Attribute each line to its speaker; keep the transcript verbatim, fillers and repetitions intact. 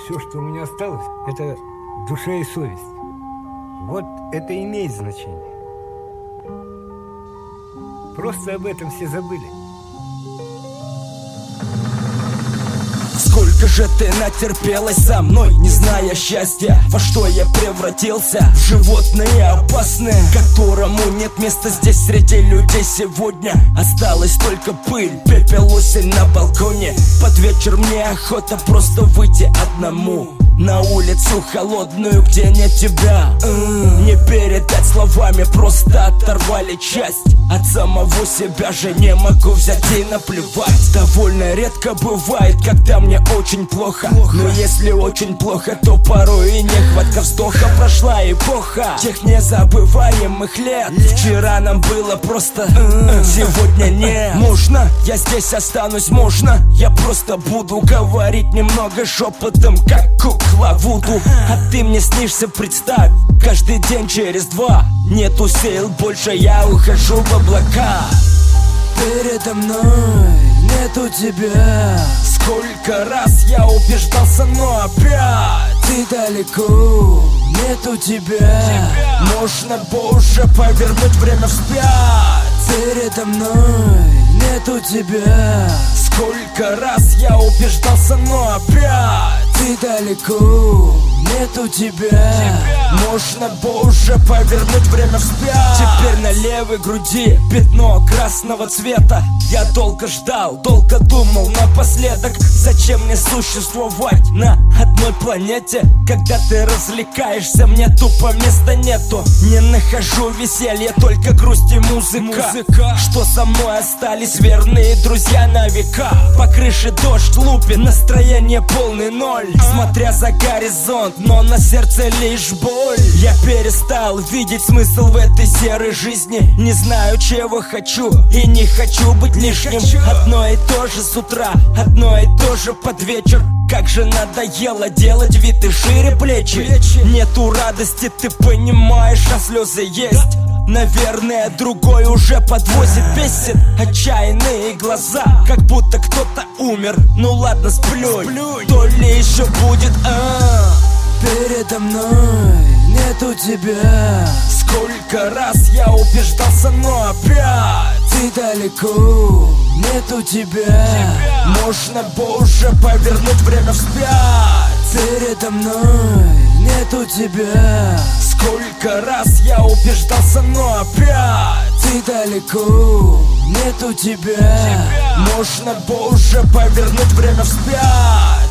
Speaker 1: Все, что у меня осталось, это душа и совесть. Вот это имеет значение. Просто об этом все забыли.
Speaker 2: Сколько же ты натерпелась со мной, не зная счастья? Во что я превратился? В животное опасное, которому нет места здесь среди людей сегодня. Осталась только пыль, пепел, осень на балконе. Под вечер мне охота просто выйти одному на улицу холодную, где нет тебя. mm. Не передать словами, просто оторвали часть от самого себя же не могу взять и наплевать. Довольно редко бывает, когда мне очень плохо, плохо. Но если очень плохо, то порой и нехватка вздоха. Прошла эпоха тех незабываемых лет. Вчера нам было просто, mm. сегодня нет. Можно, я здесь останусь, можно, я просто буду говорить немного шепотом, как кукла Вуду. А ты мне снишься, представь, каждый день через два. Нету сил больше, я ухожу в облака. Передо мной нету тебя. Сколько раз я убеждался, но опять ты далеко, нету тебя, тебя. Можно бы уже повернуть время вспять. Передо мной нету тебя. Сколько раз я убеждался, но опять ты далеко, нету тебя, тебя. Можно бы уже повернуть время вспять. Теперь на левой груди пятно красного цвета. Я долго ждал, долго думал напоследок, зачем мне существовать на одной планете, когда ты развлекаешься, мне тупо места нету. Не нахожу веселья, только грусть и музыка, музыка. Что со мной остались верные друзья на века. По крыше дождь лупит, настроение полный ноль, смотря за горизонт, но на сердце лишь боль. Я перестал видеть смысл в этой серой жизни. Не знаю, чего хочу и не хочу быть лишним. Одно и то же с утра, одно и то же под вечер. Как же надоело делать вид и шире плечи. Нету радости, ты понимаешь, а слезы есть. Наверное, другой уже подвозит, бесит. Отчаянные глаза, как будто кто-то умер. Ну ладно, сплюнь, сплюнь. То ли еще будет, а передо мной нету тебя. Сколько раз я убеждался, но опять ты далеко, нету тебя, тебя. Можно бы уже повернуть время вспять. Передо мной нету тебя. Сколько раз я убеждался, но опять ты далеко, нету тебя, тебя. Можно бы уже повернуть время вспять.